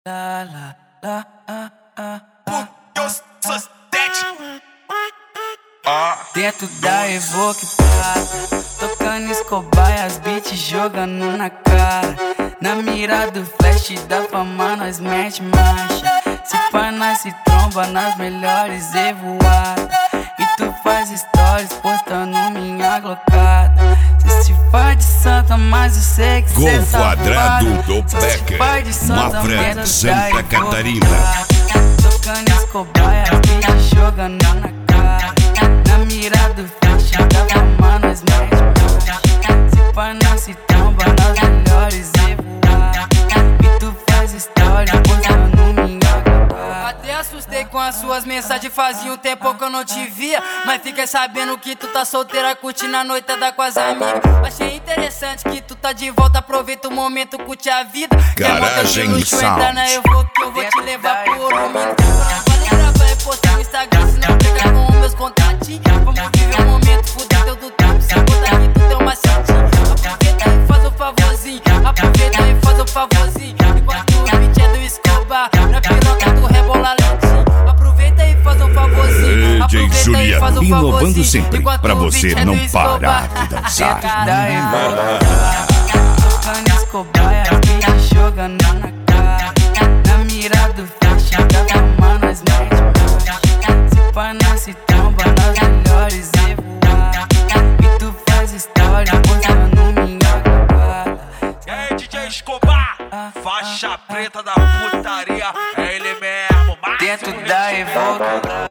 La, la, la, Dentro da Evoque Prata, tocando Escobar e as beats jogando na cara. Na mira do flash da fama nós mete marcha. Se pá nós se tromba nas melhores evoadas. E tu faz stories postando minha glocada. Cê se faz de santa, mas eu sei que cê é Quadrado do Becker, Mafra, Santa Catarina. Tocando Escobar e as beats jogando na cara. Na mira do flash da fama nós mete marcha. Se pá nós se tromba nas melhores evoadas. E tu faz stories postando minha glocada. Até assustei com as suas mensagens, fazia um tempo que eu não te via. Mas fiquei sabendo que tu tá solteira, curtindo a noitada com as amigas. Achei interessante que tu tá de volta, aproveita o momento, curte a vida. Garagem Sound. Entra na Evoque que eu vou te levar por um minuto. Falei gravar e postar no Instagram, se não pegar com os meus contatinhos. Vamos viver o momento, fuder teu do tempo, se botar aqui tu tem uma setinha. Aproveita e faz o favorzinho, aproveita e faz o favorzinho. Enquanto o beat é do Escobar, na piroca tu rebola lentinho. Aproveita e faz um favorzinho, DJ aproveita e faz um Juliano, favorzinho. inovando sempre, Enquanto pra o você beat é não do Escobar. parar de dançar. Da Evoque tocando Escobar e as beats jogando na cara. Na mira do flash da fama nós mete marcha. Se pá nós se tromba nas melhores evoadas. E tu faz história postando minha glocada. E aí, DJ Escobar, faixa preta da putaria, é ele mesmo, Dentro da Evoque.